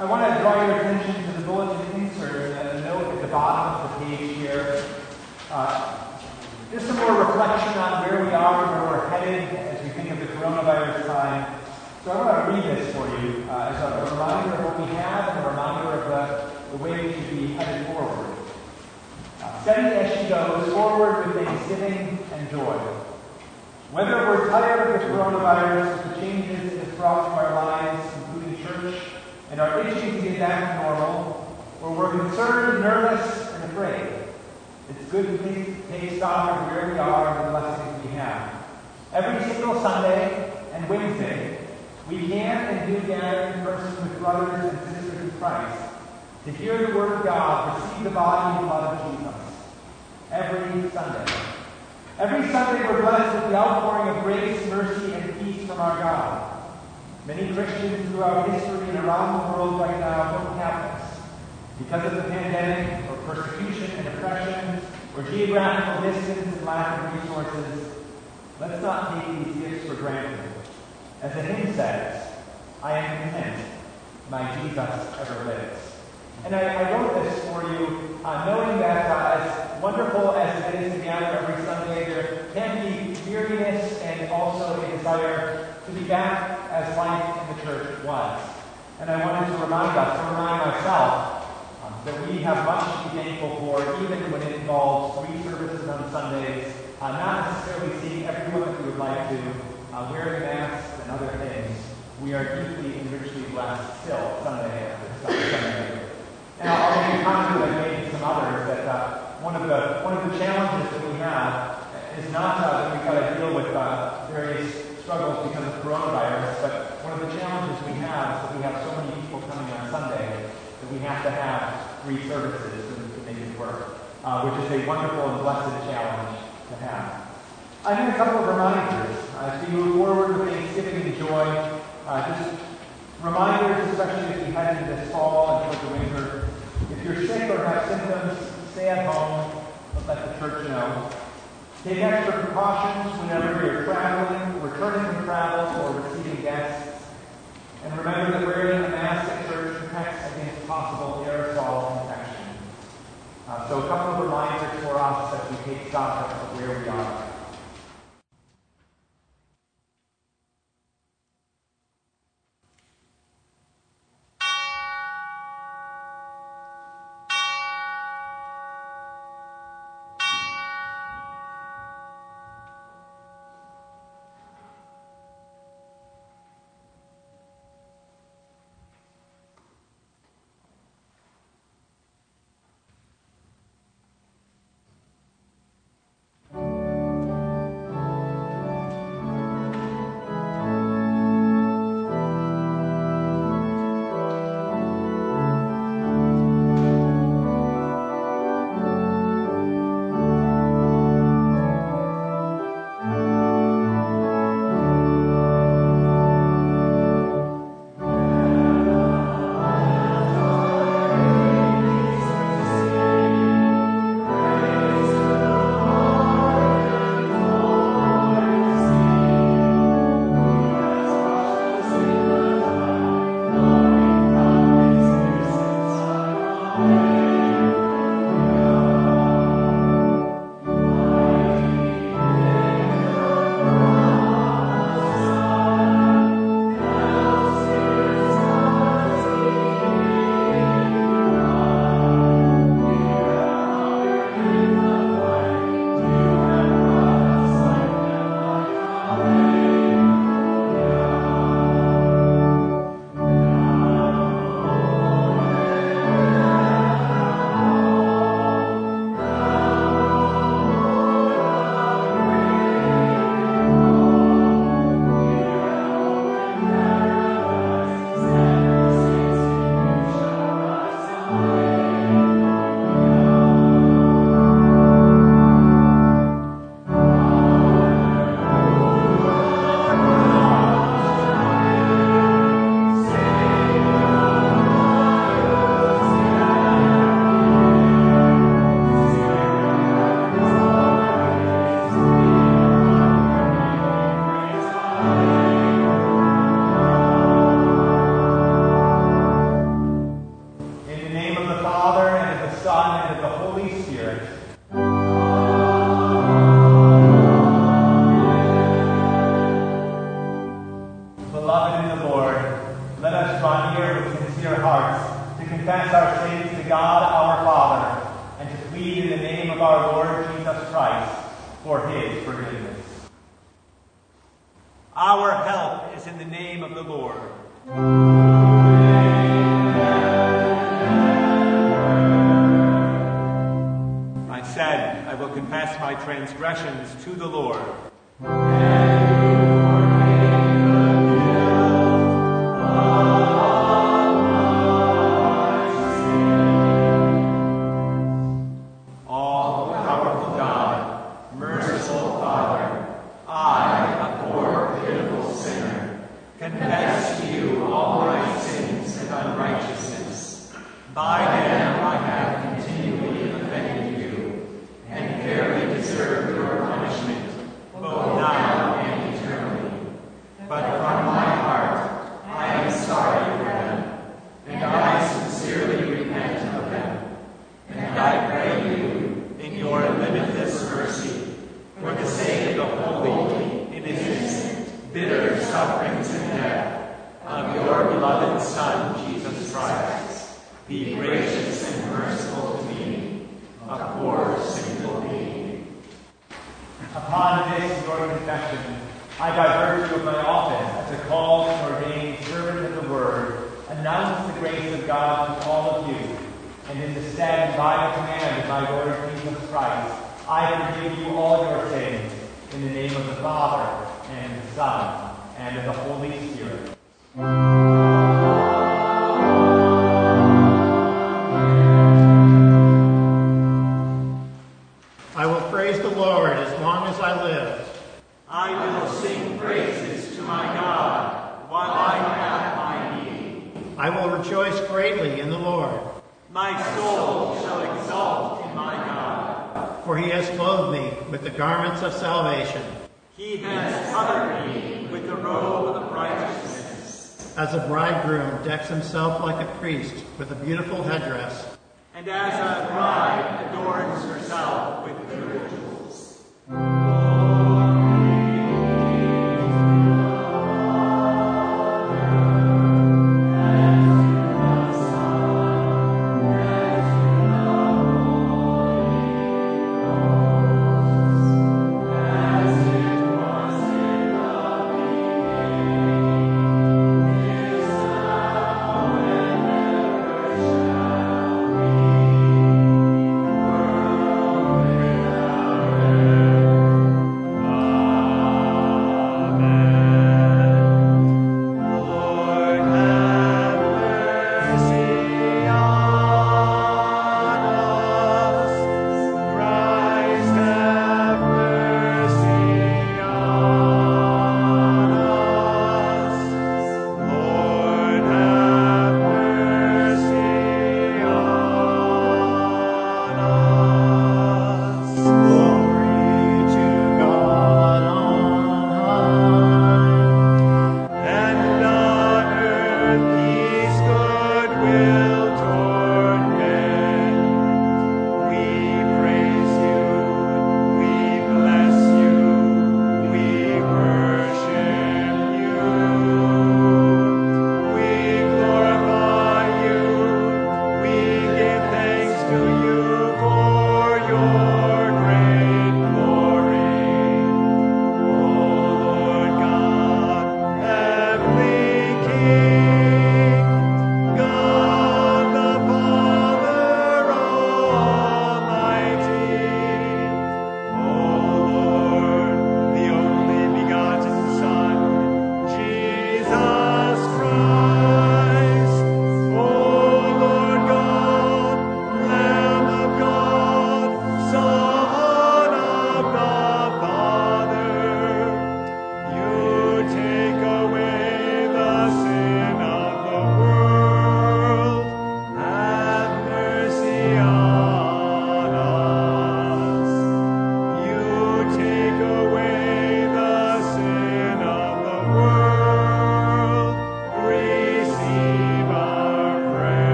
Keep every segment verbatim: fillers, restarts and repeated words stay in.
I want to draw your attention to the bulletin insert, a note at the bottom of the page here. Uh, just some more reflection on where we are and where we're headed as we think of the coronavirus time. So I want to read this for you uh, as a reminder of what we have and a reminder of the, the way we should be headed forward. Uh, steady as she goes, forward with thanksgiving and joy. Whether we're tired of the coronavirus, the changes it has brought to our lives, including church, and are itching to get back to normal, or we're concerned, nervous, and afraid, it's good to take, take stock of where we are and the blessings we have. Every single Sunday and Wednesday, we can and do gather in person with brothers and sisters in Christ to hear the Word of God, receive the body and blood of Jesus. Every Sunday. Every Sunday we're blessed with the outpouring of grace, mercy, and peace from our God. Many Christians throughout history and around the world right now don't have this. Because of the pandemic, or persecution and oppression, or geographical distance and lack of resources, let's not take these gifts for granted. As the hymn says, I am content, my Jesus ever lives. And I, I wrote this for you, uh, knowing that uh, as wonderful as it is to gather every Sunday, there can be weariness and also a desire to be back as life in the church was. And I wanted to remind us, to remind myself, um, that we have much to be thankful for, even when it involves three services on Sundays, uh, not necessarily seeing everyone that we would like to, uh, wearing masks and other things. We are deeply and richly blessed still, Sunday after Sunday. And I'll make a comment that I made to some others that uh, one of the one of the challenges that we have is not uh, that we've got to deal with uh, various struggles because of coronavirus, but one of the challenges we have is that we have so many people coming on Sunday that we have to have three services to, to make it work, uh, which is a wonderful and blessed challenge to have. I need a couple of reminders uh, as we move forward with Thanksgiving and joy. Uh, just reminders, especially as we head into this fall and toward the winter. If you're sick or have symptoms, stay at home. Don't let the church know. Take extra precautions whenever you're traveling, returning from travel, or receiving guests. And remember that wearing a mask at church protects against possible aerosol infection. Uh, so a couple of reminders for us as we take stock of where we are. and of the Holy Spirit. Beloved in the Lord, let us draw near with sincere hearts to confess our sins to God our Father and to plead in the name of our Lord Jesus Christ for his forgiveness. Our help is in the name of the Lord. I said, I will confess my transgressions to the Lord. Of salvation. He has covered me with the robe of righteousness. As a bridegroom decks himself like a priest with a beautiful headdress. And as a bride adorns herself with pure jewels.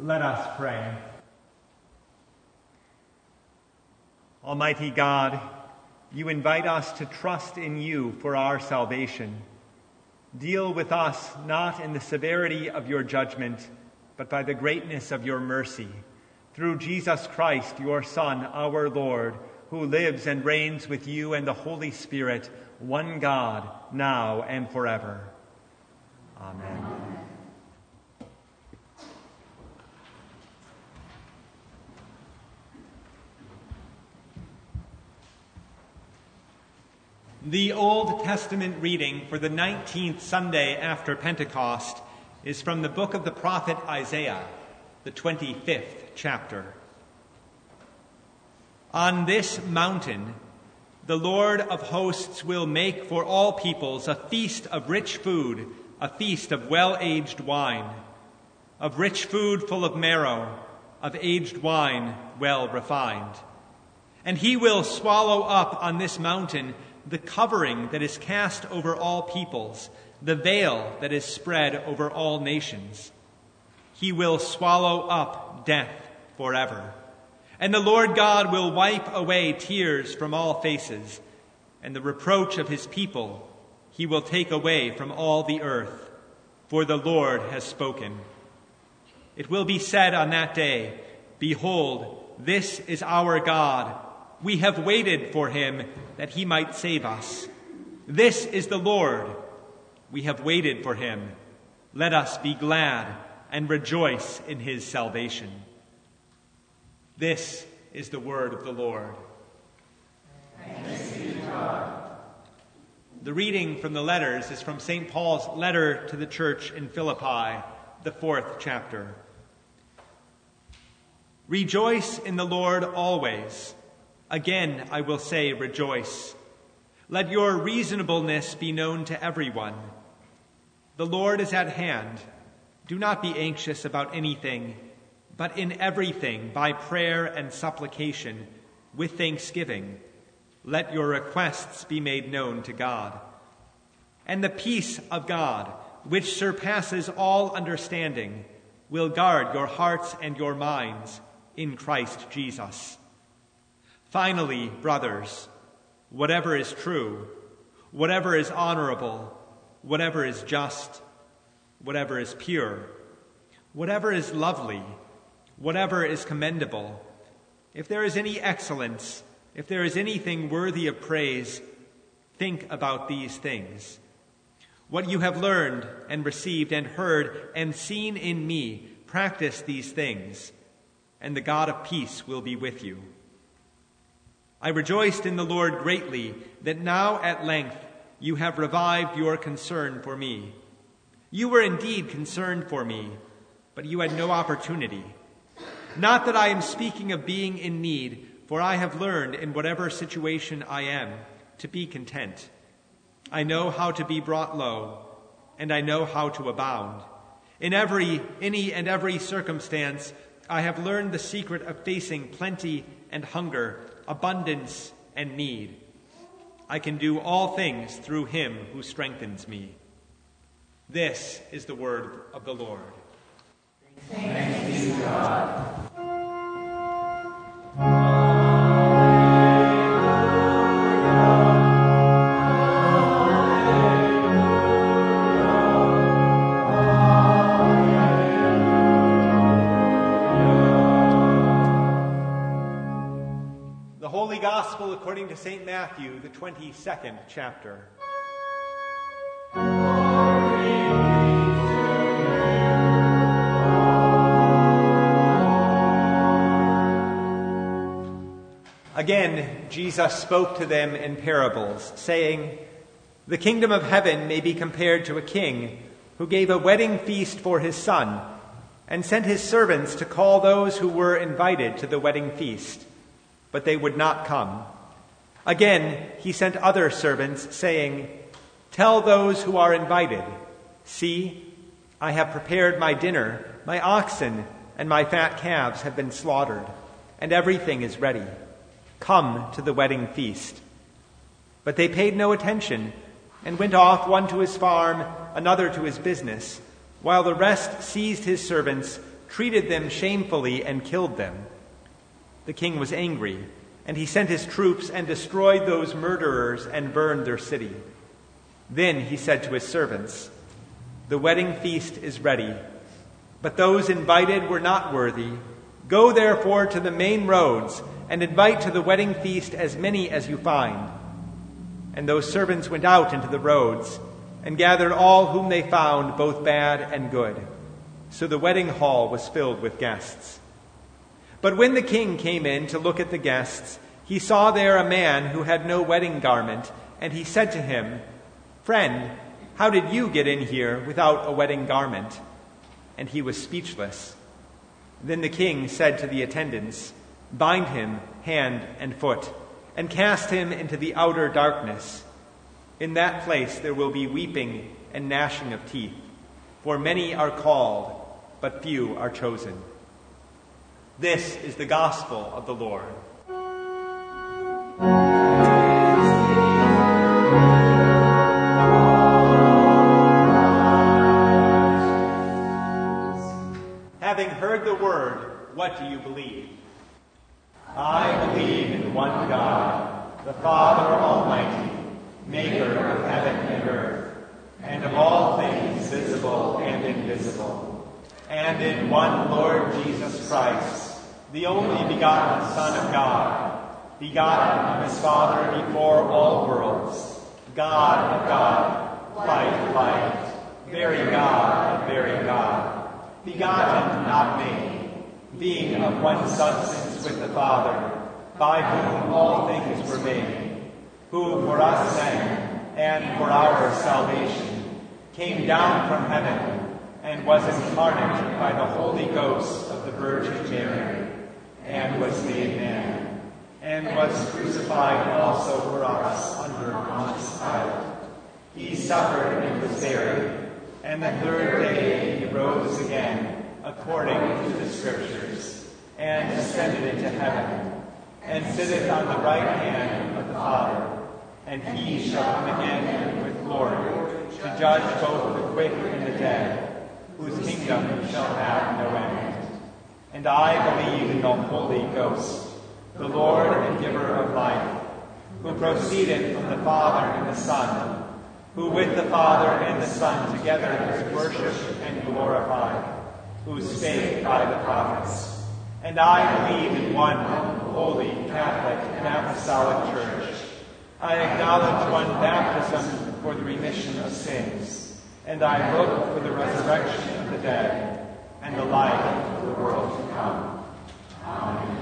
Let us pray. Almighty God, you invite us to trust in you for our salvation. Deal with us not in the severity of your judgment, but by the greatness of your mercy. Through Jesus Christ, your Son, our Lord, who lives and reigns with you and the Holy Spirit, one God, now and forever. Amen. Amen. The Old Testament reading for the nineteenth Sunday after Pentecost is from the book of the prophet Isaiah, the twenty-fifth chapter. On this mountain, the Lord of hosts will make for all peoples a feast of rich food, a feast of well-aged wine, of rich food full of marrow, of aged wine well refined. And he will swallow up on this mountain the covering that is cast over all peoples, the veil that is spread over all nations. He will swallow up death forever. And the Lord God will wipe away tears from all faces, and the reproach of his people he will take away from all the earth, for the Lord has spoken. It will be said on that day, Behold, this is our God. We have waited for him that he might save us. This is the Lord. We have waited for him. Let us be glad and rejoice in his salvation. This is the word of the Lord. Thanks be to God. The reading from the letters is from Saint Paul's letter to the church in Philippi, the fourth chapter. Rejoice in the Lord always. Again, I will say, rejoice. Let your reasonableness be known to everyone. The Lord is at hand. Do not be anxious about anything, but in everything, by prayer and supplication, with thanksgiving, let your requests be made known to God. And the peace of God, which surpasses all understanding, will guard your hearts and your minds in Christ Jesus. Finally, brothers, whatever is true, whatever is honorable, whatever is just, whatever is pure, whatever is lovely, whatever is commendable, if there is any excellence, if there is anything worthy of praise, think about these things. What you have learned and received and heard and seen in me, practice these things, and the God of peace will be with you. I rejoiced in the Lord greatly that now at length you have revived your concern for me. You were indeed concerned for me, but you had no opportunity. Not that I am speaking of being in need, for I have learned in whatever situation I am to be content. I know how to be brought low, and I know how to abound. In every, any and every circumstance, I have learned the secret of facing plenty and hunger, abundance and need. I can do all things through him who strengthens me. This is the word of the Lord. Thanks be to God. Gospel according to Saint Matthew, the twenty-second chapter. Again, Jesus spoke to them in parables, saying, The kingdom of heaven may be compared to a king who gave a wedding feast for his son and sent his servants to call those who were invited to the wedding feast. But they would not come. Again, he sent other servants, saying, Tell those who are invited, See, I have prepared my dinner, my oxen and my fat calves have been slaughtered, and everything is ready. Come to the wedding feast. But they paid no attention, and went off, one to his farm, another to his business, while the rest seized his servants, treated them shamefully, and killed them. The king was angry, and he sent his troops and destroyed those murderers and burned their city. Then he said to his servants, "The wedding feast is ready, but those invited were not worthy. Go therefore to the main roads and invite to the wedding feast as many as you find." And those servants went out into the roads and gathered all whom they found, both bad and good. So the wedding hall was filled with guests. But when the king came in to look at the guests, he saw there a man who had no wedding garment, and he said to him, "Friend, how did you get in here without a wedding garment?" And he was speechless. Then the king said to the attendants, "Bind him hand and foot, and cast him into the outer darkness. In that place there will be weeping and gnashing of teeth, for many are called, but few are chosen." This is the gospel of the Lord. Having heard the word, what do you believe? I believe in one God, the Father Almighty, maker of heaven and earth, and of all things visible and invisible, and in one Lord Jesus Christ, the only begotten Son of God, begotten of his Father before all worlds, God of God, light of light, very God of very God, begotten, not made, being of one substance with the Father, by whom all things were made, who for us then, and for our salvation, came down from heaven, and was incarnate by the Holy Ghost of the Virgin Mary, and was made man, and was crucified also for us under Pontius Pilate. He suffered and was buried, and the third day he rose again, according to the Scriptures, and ascended into heaven, and sitteth on the right hand of the Father. And he shall come again with glory, to judge both the quick and the dead, whose kingdom shall have no end. And I believe in the Holy Ghost, the Lord and giver of life, who proceeded from the Father and the Son, who with the Father and the Son together is worshipped and glorified, who spake by the prophets. And I believe in one holy, Catholic, and Apostolic Church. I acknowledge one baptism for the remission of sins, and I look for the resurrection of the dead and the life of the world to come. Amen.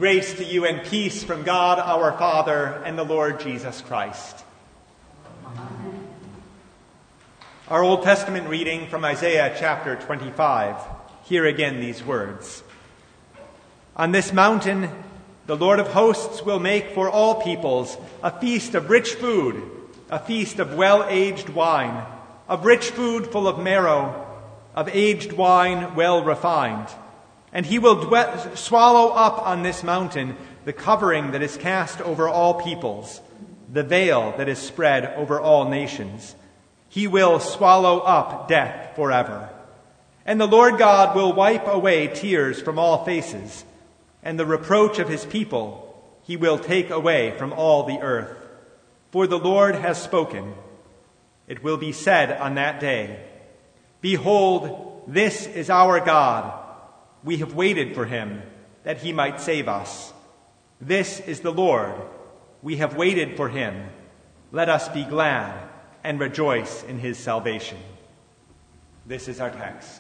Grace to you and peace from God our Father and the Lord Jesus Christ. Amen. Our Old Testament reading from Isaiah chapter twenty-five. Hear again these words. On this mountain, the Lord of hosts will make for all peoples a feast of rich food, a feast of well-aged wine, of rich food full of marrow, of aged wine well refined. And he will dwe- swallow up on this mountain the covering that is cast over all peoples, the veil that is spread over all nations. He will swallow up death forever. And the Lord God will wipe away tears from all faces, and the reproach of his people he will take away from all the earth. For the Lord has spoken. It will be said on that day, Behold, this is our God. We have waited for him, that he might save us. This is the Lord. We have waited for him. Let us be glad and rejoice in his salvation. This is our text.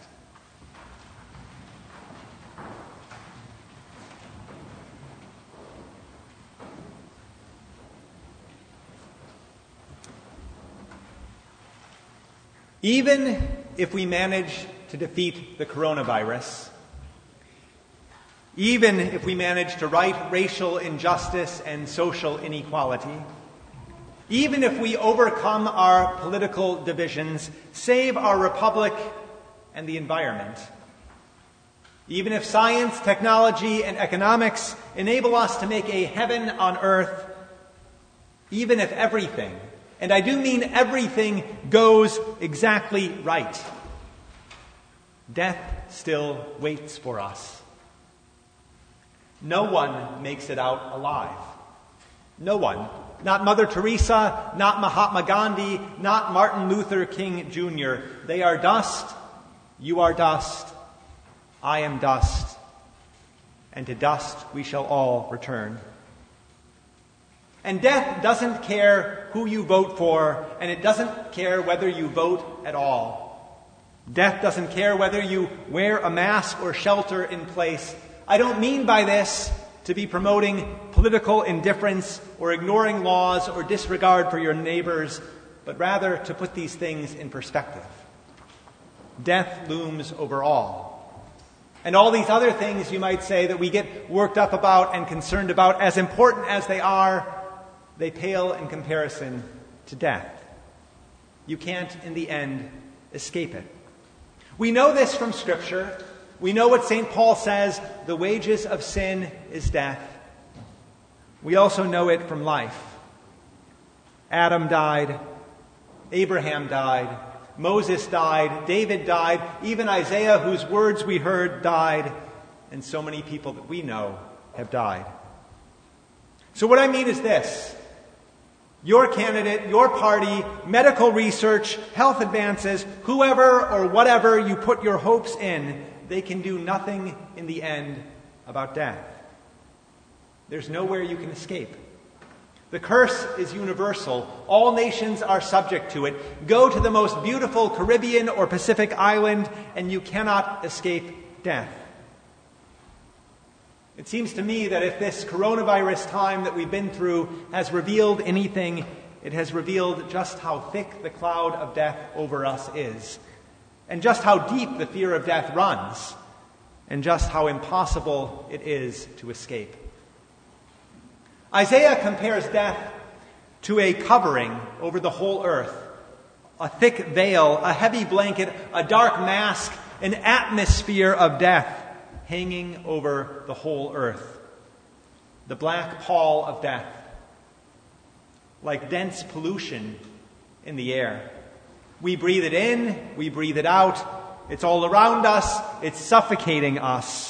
Even if we manage to defeat the coronavirus, even if we manage to right racial injustice and social inequality, even if we overcome our political divisions, save our republic and the environment, even if science, technology, and economics enable us to make a heaven on earth, even if everything, and I do mean everything, goes exactly right, death still waits for us. No one makes it out alive. No one. Not Mother Teresa, not Mahatma Gandhi, not Martin Luther King Junior They are dust. You are dust. I am dust. And to dust we shall all return. And death doesn't care who you vote for, and it doesn't care whether you vote at all. Death doesn't care whether you wear a mask or shelter in place. I don't mean by this to be promoting political indifference or ignoring laws or disregard for your neighbors, but rather to put these things in perspective. Death looms over all. And all these other things, you might say, that we get worked up about and concerned about, as important as they are, they pale in comparison to death. You can't, in the end, escape it. We know this from Scripture. We know what Saint Paul says, the wages of sin is death. We also know it from life. Adam died, Abraham died, Moses died, David died, even Isaiah, whose words we heard, died, and so many people that we know have died. So what I mean is this. Your candidate, your party, medical research, health advances, whoever or whatever you put your hopes in, they can do nothing in the end about death. There's nowhere you can escape. The curse is universal. All nations are subject to it. Go to the most beautiful Caribbean or Pacific island, and you cannot escape death. It seems to me that if this coronavirus time that we've been through has revealed anything, it has revealed just how thick the cloud of death over us is, and just how deep the fear of death runs, and just how impossible it is to escape. Isaiah compares death to a covering over the whole earth, a thick veil, a heavy blanket, a dark mask, an atmosphere of death hanging over the whole earth. The black pall of death, like dense pollution in the air. We breathe it in, we breathe it out. It's all around us, it's suffocating us.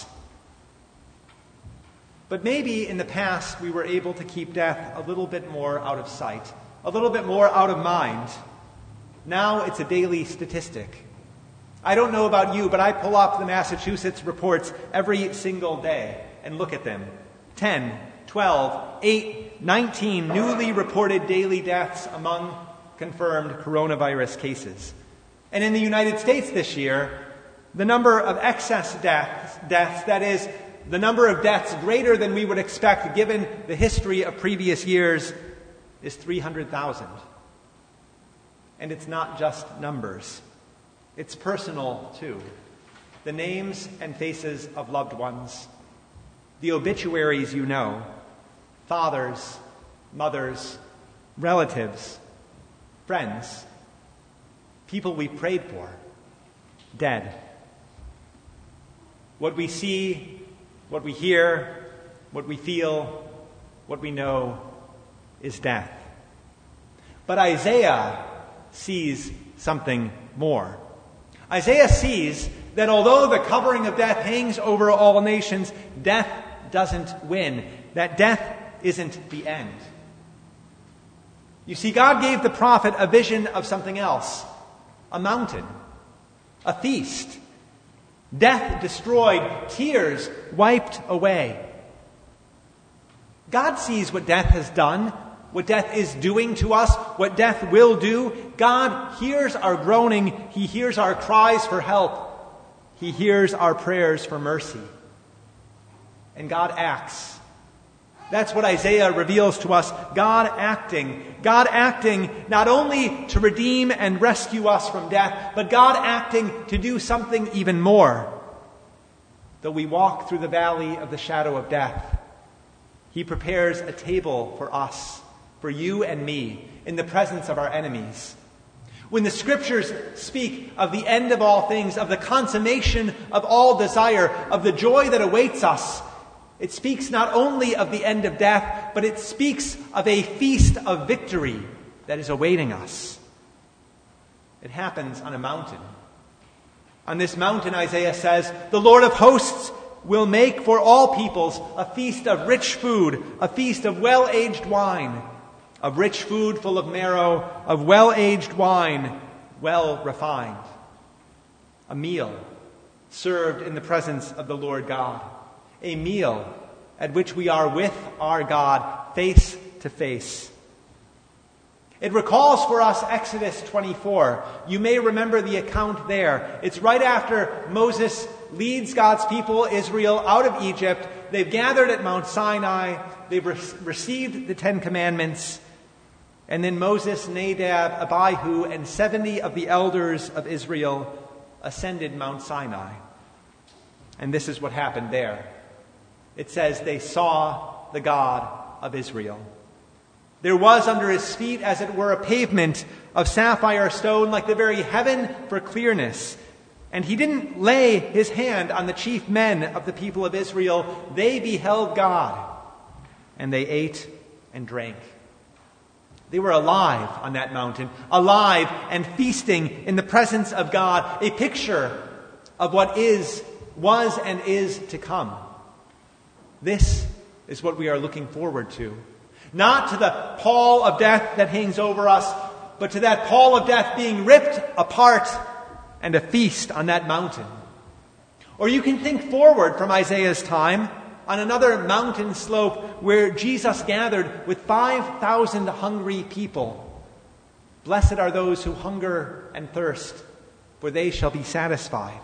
But maybe in the past we were able to keep death a little bit more out of sight, a little bit more out of mind. Now it's a daily statistic. I don't know about you, but I pull up the Massachusetts reports every single day and look at them. ten, twelve, eight, nineteen newly reported daily deaths among confirmed coronavirus cases. And in the United States this year, the number of excess deaths, deaths, that is, the number of deaths greater than we would expect given the history of previous years is three hundred thousand. And it's not just numbers. It's personal, too. The names and faces of loved ones, the obituaries you know, fathers, mothers, relatives, friends, people we prayed for, dead. What we see, what we hear, what we feel, what we know is death. But Isaiah sees something more. Isaiah sees that although the covering of death hangs over all nations, death doesn't win. That death isn't the end. You see, God gave the prophet a vision of something else. A mountain. A feast. Death destroyed. Tears wiped away. God sees what death has done, what death is doing to us, what death will do. God hears our groaning. He hears our cries for help. He hears our prayers for mercy. And God acts. That's what Isaiah reveals to us. God acting. God acting not only to redeem and rescue us from death, but God acting to do something even more. Though we walk through the valley of the shadow of death, He prepares a table for us, for you and me, in the presence of our enemies. When the Scriptures speak of the end of all things, of the consummation of all desire, of the joy that awaits us, it speaks not only of the end of death, but it speaks of a feast of victory that is awaiting us. It happens on a mountain. On this mountain, Isaiah says, the Lord of hosts will make for all peoples a feast of rich food, a feast of well-aged wine, of rich food full of marrow, of well-aged wine, well refined. A meal served in the presence of the Lord God. A meal at which we are with our God face to face. It recalls for us Exodus twenty-four. You may remember the account there. It's right after Moses leads God's people, Israel, out of Egypt. They've gathered at Mount Sinai. They've re- received the Ten Commandments. And then Moses, Nadab, Abihu, and seventy of the elders of Israel ascended Mount Sinai. And this is what happened there. It says they saw the God of Israel. There was under his feet, as it were, a pavement of sapphire stone, like the very heaven for clearness. And he didn't lay his hand on the chief men of the people of Israel. They beheld God, and they ate and drank. They were alive on that mountain, alive and feasting in the presence of God, a picture of what is, was, and is to come. This is what we are looking forward to. Not to the pall of death that hangs over us, but to that pall of death being ripped apart and a feast on that mountain. Or you can think forward from Isaiah's time on another mountain slope where Jesus gathered with five thousand hungry people. Blessed are those who hunger and thirst, for they shall be satisfied.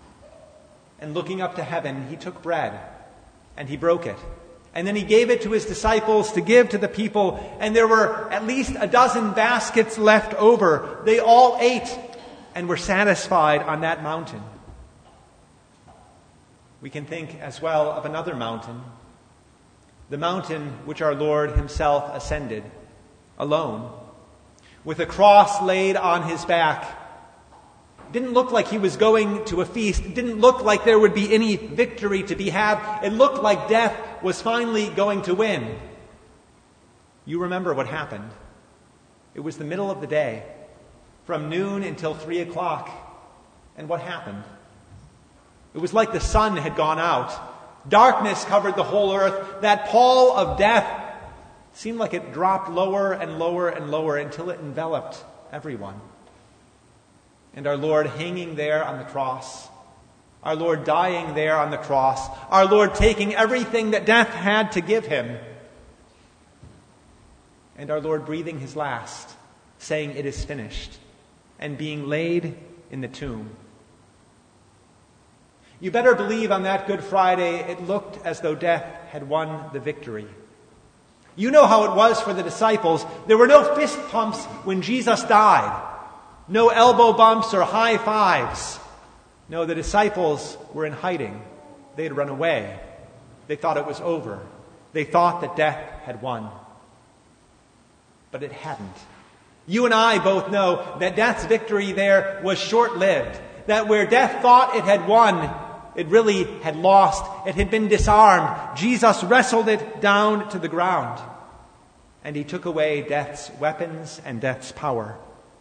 And looking up to heaven, he took bread and he broke it. And then he gave it to his disciples to give to the people. And there were at least a dozen baskets left over. They all ate and were satisfied on that mountain. We can think as well of another mountain. The mountain which our Lord himself ascended, alone, with a cross laid on his back. Didn't look like he was going to a feast. It didn't look like there would be any victory to be had. It looked like death was finally going to win. You remember what happened. It was the middle of the day, from noon until three o'clock. And what happened? It was like the sun had gone out. Darkness covered the whole earth. That pall of death seemed like it dropped lower and lower and lower until it enveloped everyone. And our Lord hanging there on the cross, our Lord dying there on the cross, our Lord taking everything that death had to give him, and our Lord breathing his last, saying, "It is finished," and being laid in the tomb. You better believe on that Good Friday it looked as though death had won the victory. You know how it was for the disciples. There were no fist pumps when Jesus died. No elbow bumps or high fives. No, the disciples were in hiding. They had run away. They thought it was over. They thought that death had won. But it hadn't. You and I both know that death's victory there was short-lived. That where death thought it had won, it really had lost. It had been disarmed. Jesus wrestled it down to the ground. And he took away death's weapons and death's power.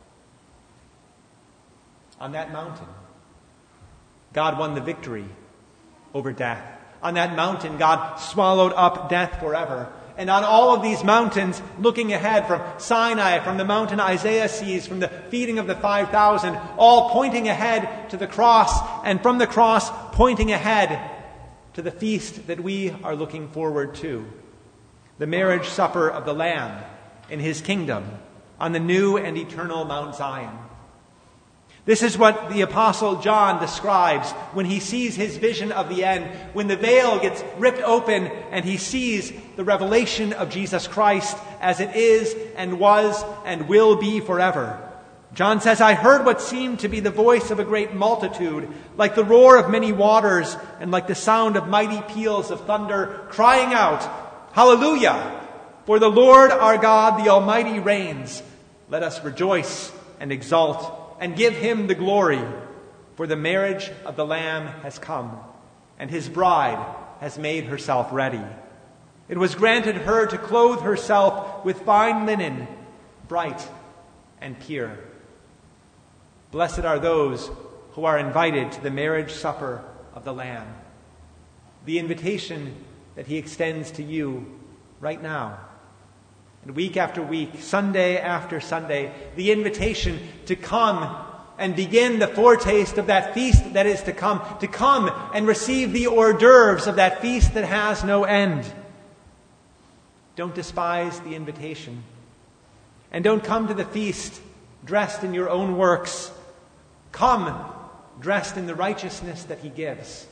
On that mountain, God won the victory over death. On that mountain, God swallowed up death forever. And on all of these mountains, looking ahead from Sinai, from the mountain Isaiah sees, from the feeding of the five thousand, all pointing ahead to the cross, and from the cross pointing ahead to the feast that we are looking forward to, the marriage supper of the Lamb in his kingdom on the new and eternal Mount Zion. This is what the Apostle John describes when he sees his vision of the end, when the veil gets ripped open and he sees the revelation of Jesus Christ as it is and was and will be forever. John says, I heard what seemed to be the voice of a great multitude, like the roar of many waters and like the sound of mighty peals of thunder, crying out, Hallelujah! For the Lord our God, the Almighty, reigns. Let us rejoice and exult and give him the glory, for the marriage of the Lamb has come, and his bride has made herself ready. It was granted her to clothe herself with fine linen, bright and pure. Blessed are those who are invited to the marriage supper of the Lamb. The invitation that he extends to you right now. And week after week, Sunday after Sunday, the invitation to come and begin the foretaste of that feast that is to come, to come and receive the hors d'oeuvres of that feast that has no end. Don't despise the invitation. And don't come to the feast dressed in your own works. Come dressed in the righteousness that he gives.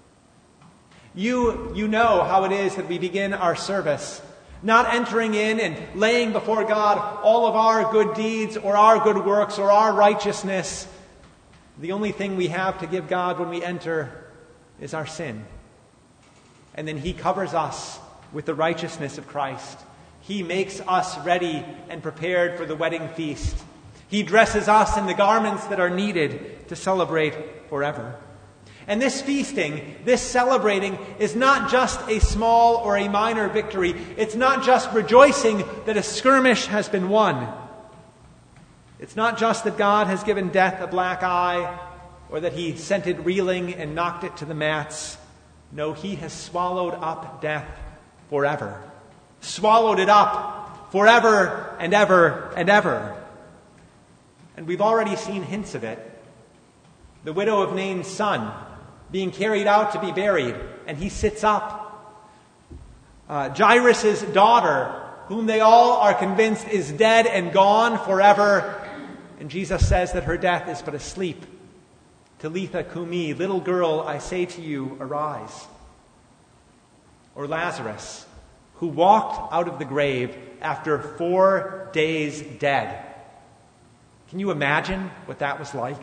You, you know how it is that we begin our service. Not entering in and laying before God all of our good deeds or our good works or our righteousness. The only thing we have to give God when we enter is our sin. And then he covers us with the righteousness of Christ. He makes us ready and prepared for the wedding feast. He dresses us in the garments that are needed to celebrate forever. And this feasting, this celebrating, is not just a small or a minor victory. It's not just rejoicing that a skirmish has been won. It's not just that God has given death a black eye or that he sent it reeling and knocked it to the mats. No, he has swallowed up death forever. Swallowed it up forever and ever and ever. And we've already seen hints of it. The widow of Nain's son being carried out to be buried, and he sits up. Uh, Jairus' daughter, whom they all are convinced is dead and gone forever, and Jesus says that her death is but a sleep. Talitha cumi, little girl, I say to you, arise. Or Lazarus, who walked out of the grave after four days dead. Can you imagine what that was like?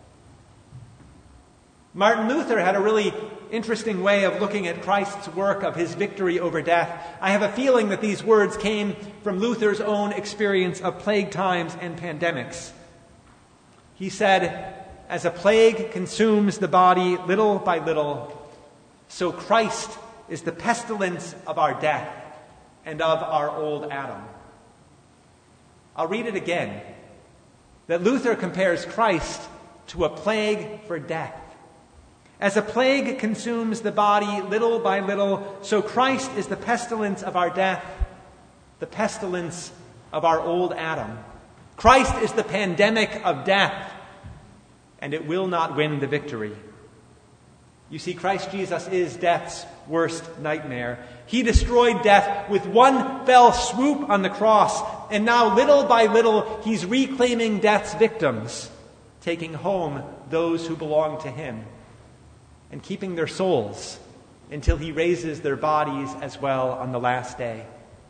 Martin Luther had a really interesting way of looking at Christ's work of his victory over death. I have a feeling that these words came from Luther's own experience of plague times and pandemics. He said, as a plague consumes the body little by little, so Christ is the pestilence of our death and of our old Adam. I'll read it again. That Luther compares Christ to a plague for death. As a plague consumes the body little by little, so Christ is the pestilence of our death, the pestilence of our old Adam. Christ is the pandemic of death, and it will not win the victory. You see, Christ Jesus is death's worst nightmare. He destroyed death with one fell swoop on the cross, and now little by little he's reclaiming death's victims, taking home those who belong to him. and keeping their souls until he raises their bodies as well on the last day.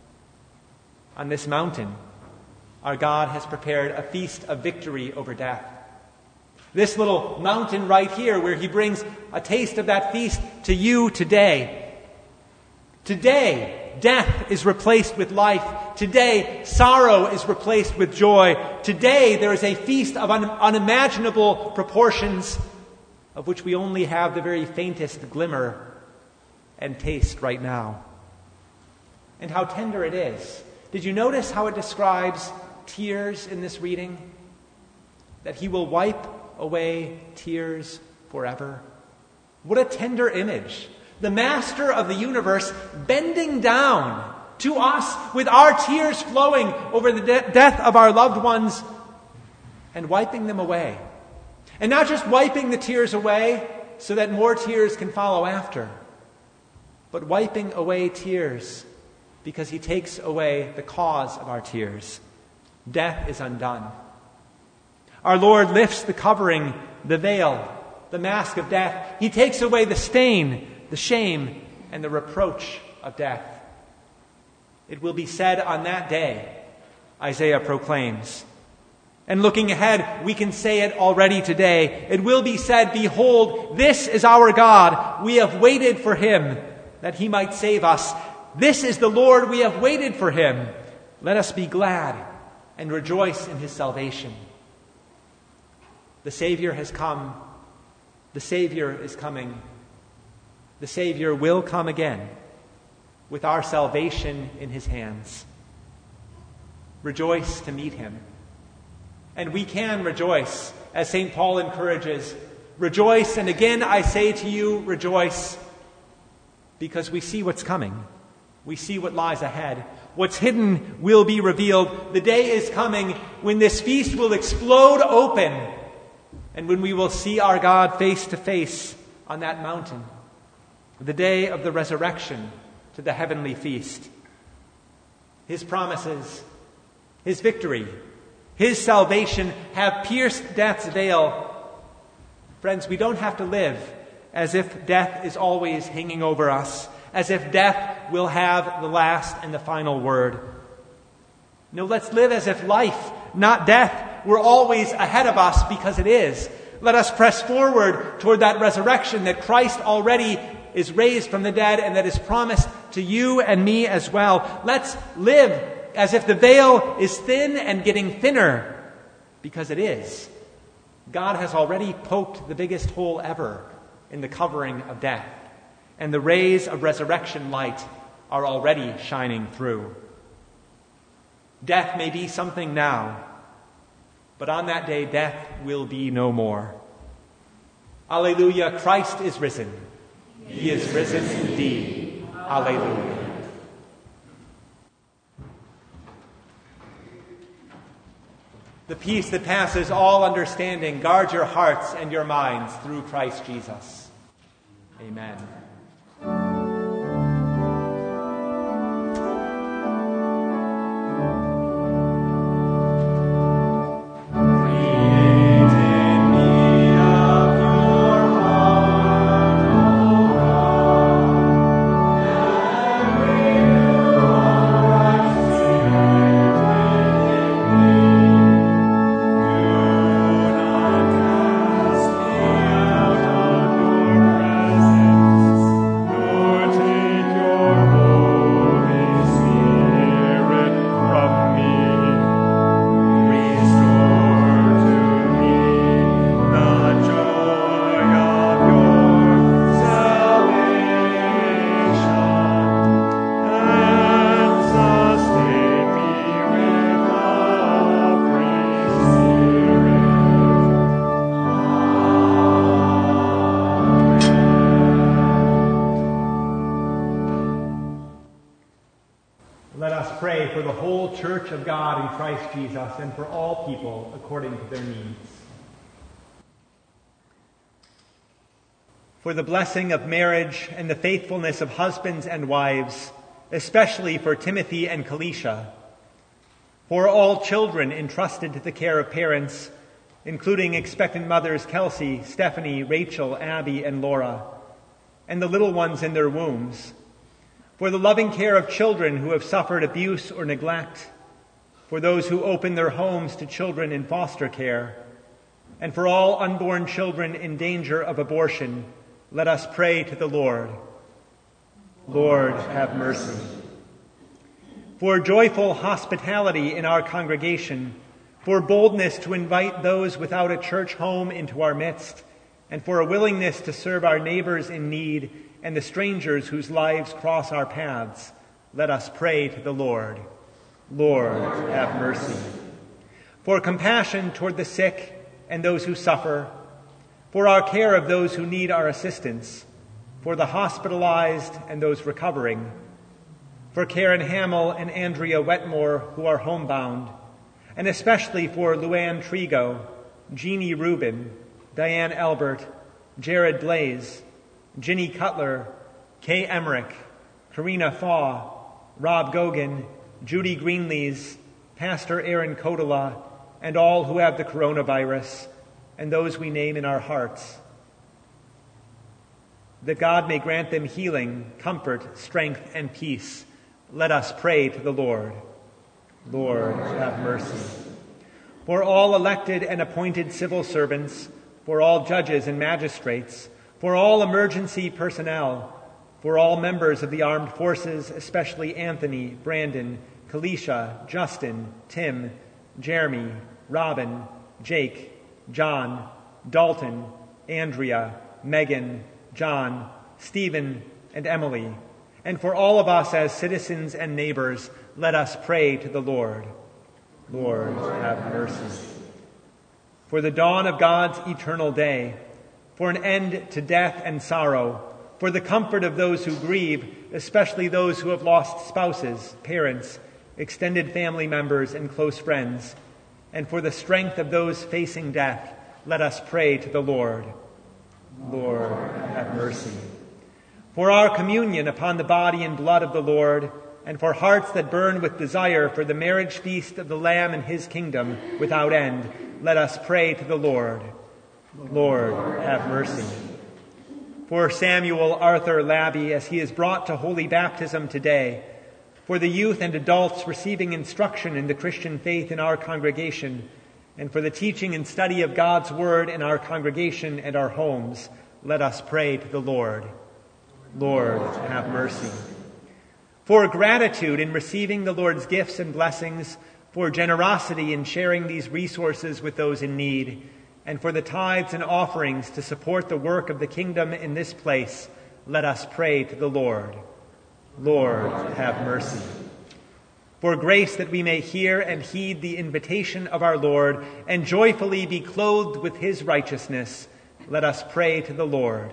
On this mountain, our God has prepared a feast of victory over death. This little mountain right here where he brings a taste of that feast to you today. Today, death is replaced with life. Today, sorrow is replaced with joy. Today, there is a feast of un- unimaginable proportions of which we only have the very faintest glimmer and taste right now. And how tender it is. Did you notice how it describes tears in this reading? That he will wipe away tears forever. What a tender image. The master of the universe bending down to us with our tears flowing over the de- death of our loved ones and wiping them away. And not just wiping the tears away so that more tears can follow after, but wiping away tears because he takes away the cause of our tears. Death is undone. Our Lord lifts the covering, the veil, the mask of death. He takes away the stain, the shame, and the reproach of death. It will be said on that day, Isaiah proclaims. And looking ahead, we can say it already today. It will be said, behold, this is our God. We have waited for him that he might save us. This is the Lord. We have waited for him. Let us be glad and rejoice in his salvation. The Savior has come. The Savior is coming. The Savior will come again with our salvation in his hands. Rejoice to meet him. And we can rejoice, as Saint Paul encourages. Rejoice, and again I say to you, rejoice, because we see what's coming. We see what lies ahead. What's hidden will be revealed. The day is coming when this feast will explode open, and when we will see our God face to face on that mountain. The day of the resurrection to the heavenly feast. His promises, his victory, his salvation have pierced death's veil. Friends, we don't have to live as if death is always hanging over us, as if death will have the last and the final word. No, let's live as if life, not death, were always ahead of us, because it is. Let us press forward toward that resurrection that Christ already is raised from the dead and that is promised to you and me as well. Let's live as if the veil is thin and getting thinner, because it is. God has already poked the biggest hole ever in the covering of death, and the rays of resurrection light are already shining through. Death may be something now, but on that day death will be no more. Alleluia, Christ is risen. He is risen indeed. Alleluia. The peace that passes all understanding, guard your hearts and your minds through Christ Jesus. Amen. For the whole church of God in Christ Jesus, and for all people according to their needs. For the blessing of marriage and the faithfulness of husbands and wives, especially for Timothy and Kalisha. For all children entrusted to the care of parents, including expectant mothers Kelsey, Stephanie, Rachel, Abby, and Laura, and the little ones in their wombs, for the loving care of children who have suffered abuse or neglect, for those who open their homes to children in foster care, and for all unborn children in danger of abortion, let us pray to the Lord. Lord, have mercy. For joyful hospitality in our congregation, for boldness to invite those without a church home into our midst, and for a willingness to serve our neighbors in need and the strangers whose lives cross our paths, let us pray to the Lord. Lord, have mercy. For compassion toward the sick and those who suffer, for our care of those who need our assistance, for the hospitalized and those recovering, for Karen Hamill and Andrea Wetmore who are homebound, and especially for Luann Trigo, Jeannie Rubin, Diane Albert, Jared Blaze, Ginny Cutler, Kay Emmerich, Karina Faw, Rob Gogan, Judy Greenlees, Pastor Aaron Kotola, and all who have the coronavirus, and those we name in our hearts. That God may grant them healing, comfort, strength, and peace. Let us pray to the Lord. Lord, have mercy. For all elected and appointed civil servants, for all judges and magistrates, for all emergency personnel, for all members of the armed forces, especially Anthony, Brandon, Kalisha, Justin, Tim, Jeremy, Robin, Jake, John, Dalton, Andrea, Megan, John, Stephen, and Emily, and for all of us as citizens and neighbors, let us pray to the Lord. Lord, have mercy. For the dawn of God's eternal day, for an end to death and sorrow, for the comfort of those who grieve, especially those who have lost spouses, parents, extended family members, and close friends, and for the strength of those facing death, let us pray to the Lord. Lord, have mercy. For our communion upon the body and blood of the Lord, and for hearts that burn with desire for the marriage feast of the Lamb and his kingdom without end, let us pray to the Lord. Lord, have mercy. For Samuel Arthur Labby, as he is brought to holy baptism today, for the youth and adults receiving instruction in the Christian faith in our congregation, and for the teaching and study of God's word in our congregation and our homes, let us pray to the Lord. Lord, have mercy. For gratitude in receiving the Lord's gifts and blessings, for generosity in sharing these resources with those in need, and for the tithes and offerings to support the work of the kingdom in this place, let us pray to the Lord. Lord, have mercy. For grace that we may hear and heed the invitation of our Lord and joyfully be clothed with his righteousness, let us pray to the Lord.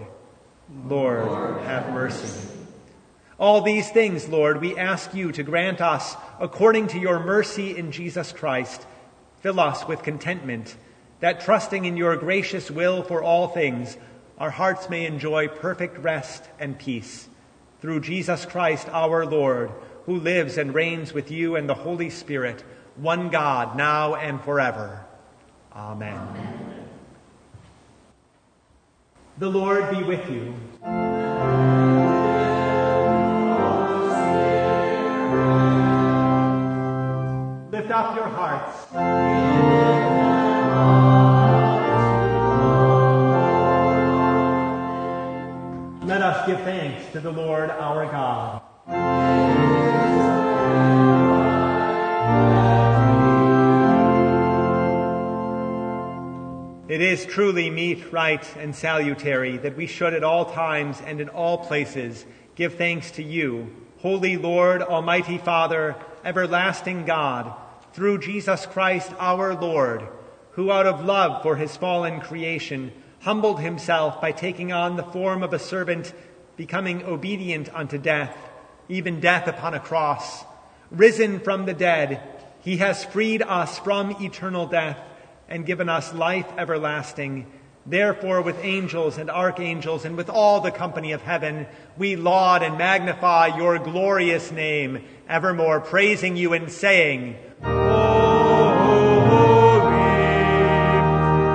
Lord, have mercy. All these things, Lord, we ask you to grant us according to your mercy in Jesus Christ. Fill us with contentment, that trusting in your gracious will for all things, our hearts may enjoy perfect rest and peace. Through Jesus Christ our Lord, who lives and reigns with you and the Holy Spirit, one God, now and forever. Amen. Amen. The Lord be with you. Lift up your hearts. Let us give thanks to the Lord our God. It is truly meet, right, and salutary that we should at all times and in all places give thanks to you, Holy Lord, Almighty Father, everlasting God, through Jesus Christ our Lord, who out of love for his fallen creation humbled himself by taking on the form of a servant, becoming obedient unto death, even death upon a cross. Risen from the dead, he has freed us from eternal death and given us life everlasting. Therefore, with angels and archangels and with all the company of heaven, we laud and magnify your glorious name, evermore praising you and saying, Holy,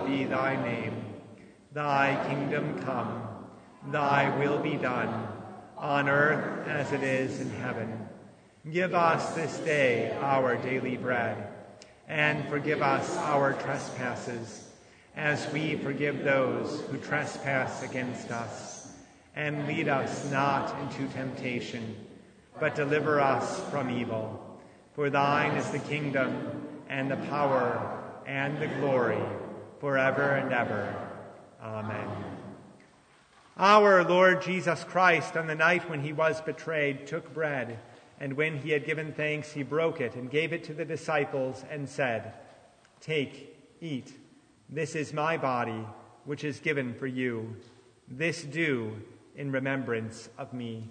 be thy name. Thy kingdom come, thy will be done, on earth as it is in heaven. Give us this day our daily bread, and forgive us our trespasses, as we forgive those who trespass against us. And lead us not into temptation, but deliver us from evil. For thine is the kingdom, and the power, and the glory, forever and ever. Amen. Our Lord Jesus Christ, on the night when he was betrayed, took bread, and when he had given thanks, he broke it and gave it to the disciples and said, "Take, eat. This is my body, which is given for you. This do in remembrance of me."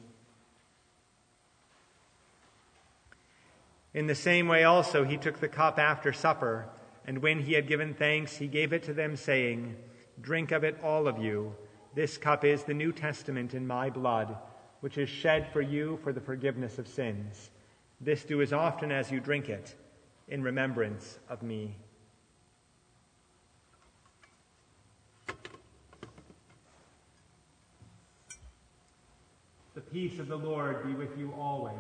In the same way also he took the cup after supper, and when he had given thanks, he gave it to them, saying, "Drink of it, all of you. This cup is the New Testament in my blood, which is shed for you for the forgiveness of sins. This do as often as you drink it, in remembrance of me." The peace of the Lord be with you always.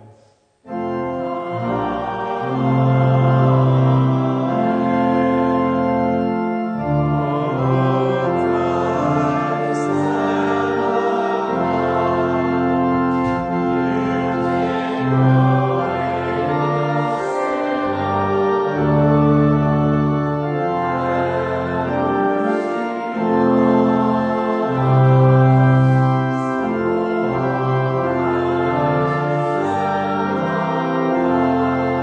Amen.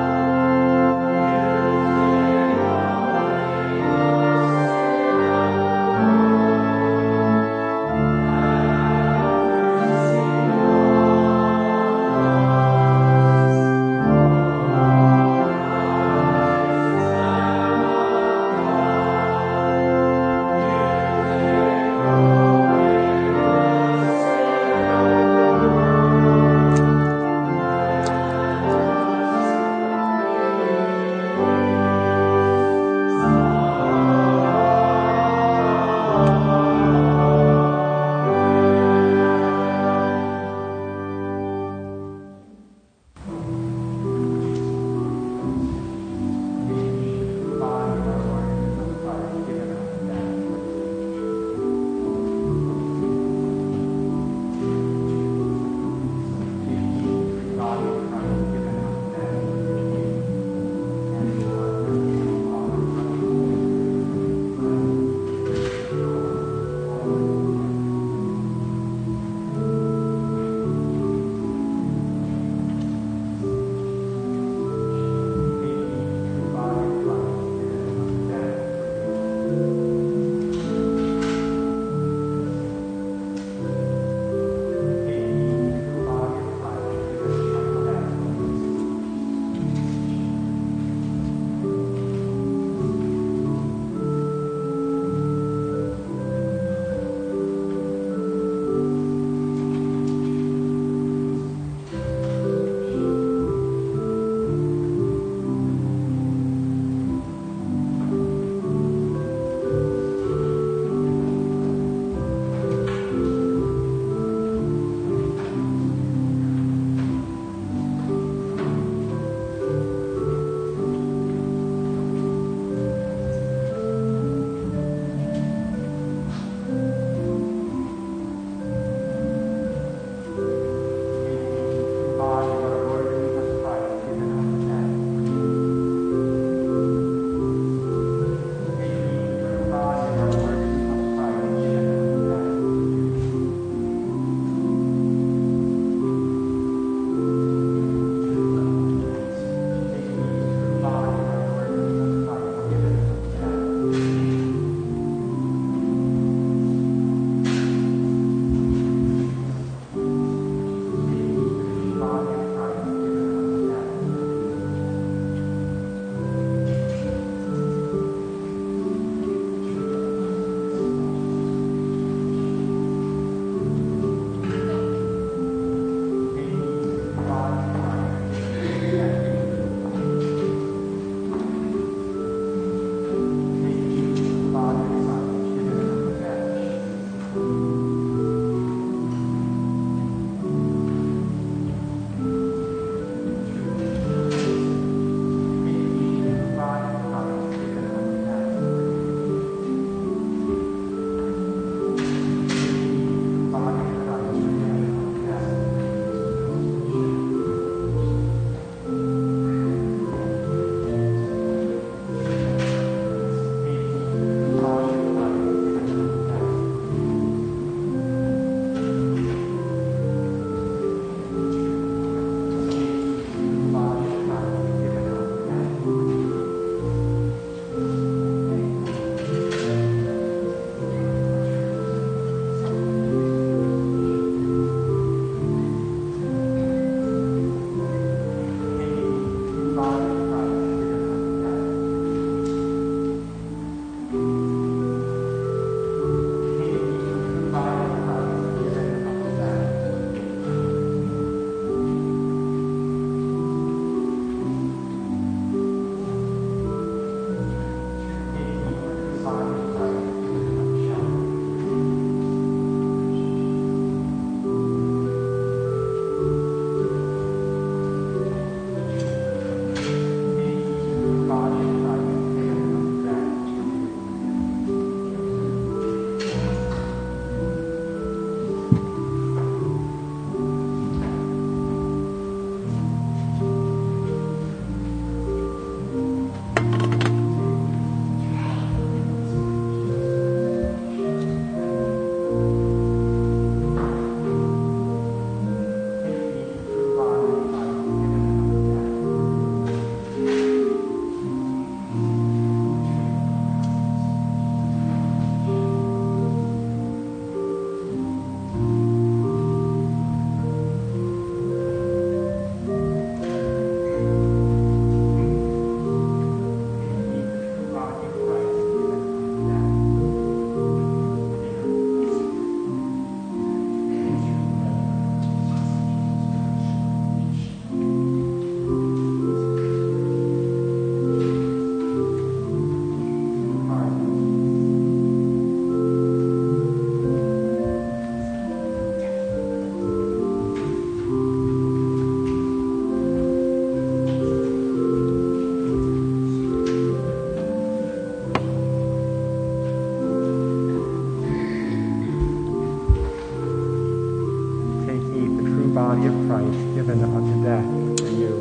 body of Christ given unto death for you.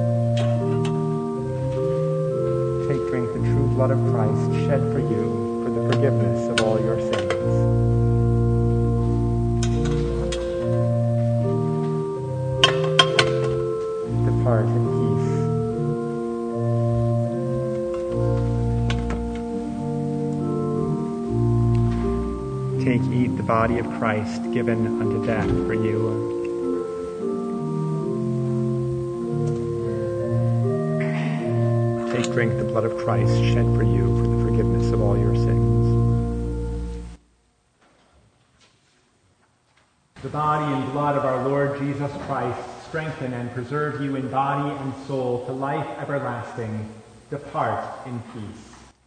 Take, drink the true blood of Christ shed for you for the forgiveness of all your sins. Depart in peace. Take, eat the body of Christ given unto death for you. Take, drink the blood of Christ shed for you for the forgiveness of all your sins. The body and blood of our Lord Jesus Christ strengthen and preserve you in body and soul to life everlasting. Depart in peace.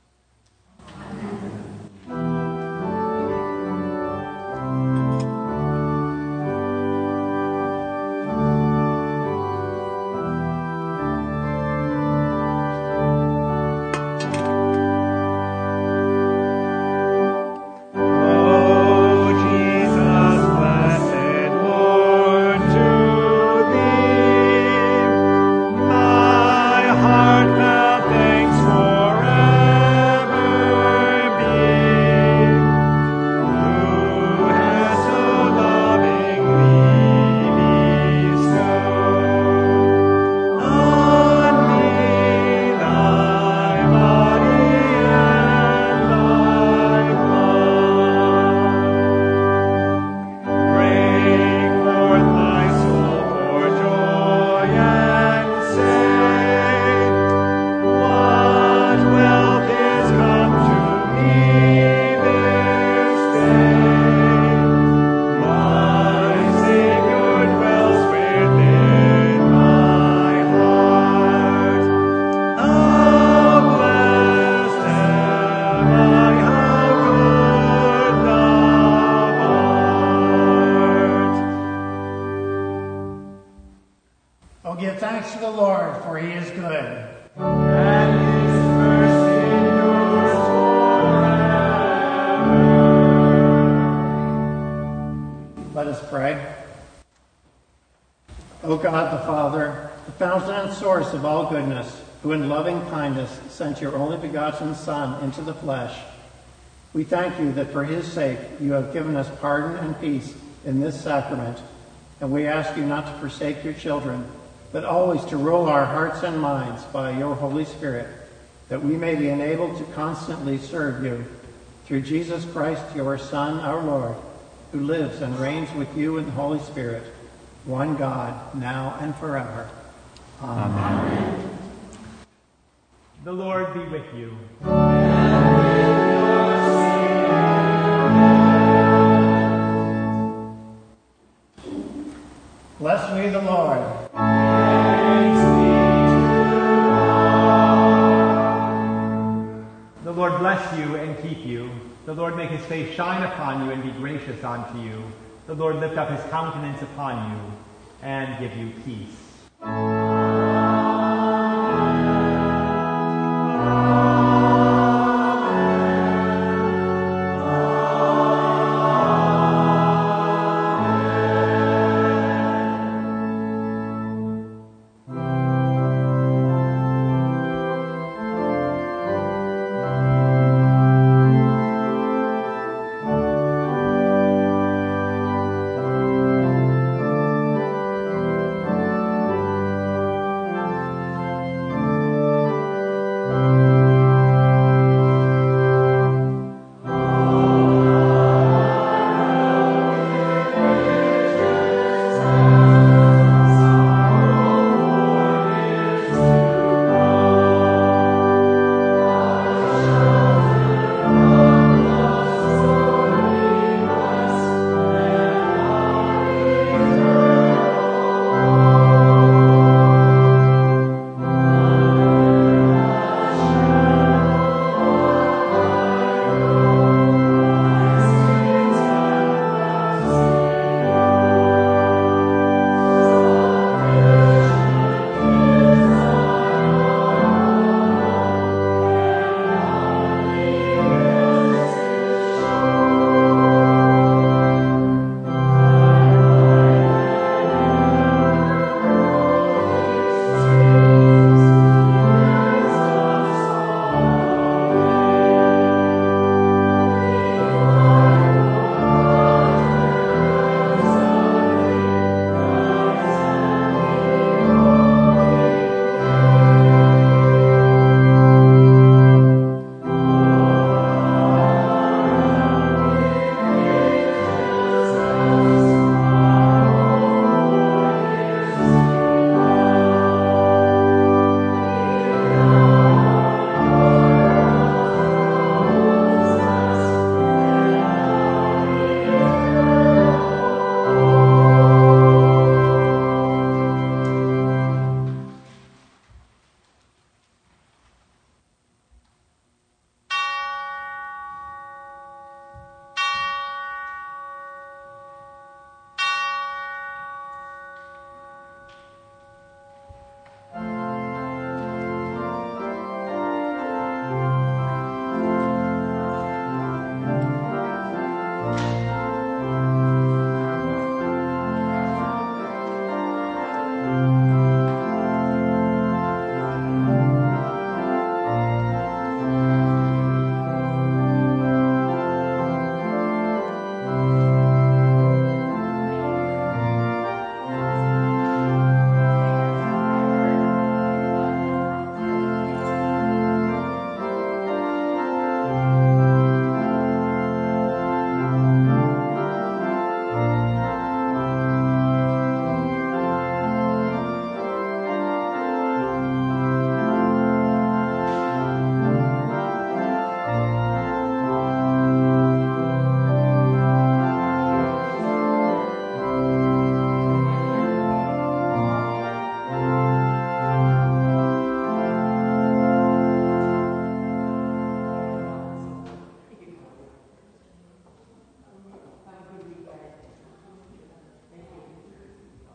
Oh, give thanks to the Lord, for he is good. And his mercy endures forever. Let us pray. O God the Father, the fountain and source of all goodness, who in loving kindness sent your only begotten Son into the flesh, we thank you that for his sake you have given us pardon and peace in this sacrament, and we ask you not to forsake your children, but always to rule our hearts and minds by your Holy Spirit, that we may be enabled to constantly serve you through Jesus Christ, your Son, our Lord, who lives and reigns with you in the Holy Spirit, one God, now and forever. Amen. Amen. The Lord be with you. Bless me the Lord. The Lord bless you and keep you. The Lord make his face shine upon you and be gracious unto you. The Lord lift up his countenance upon you and give you peace.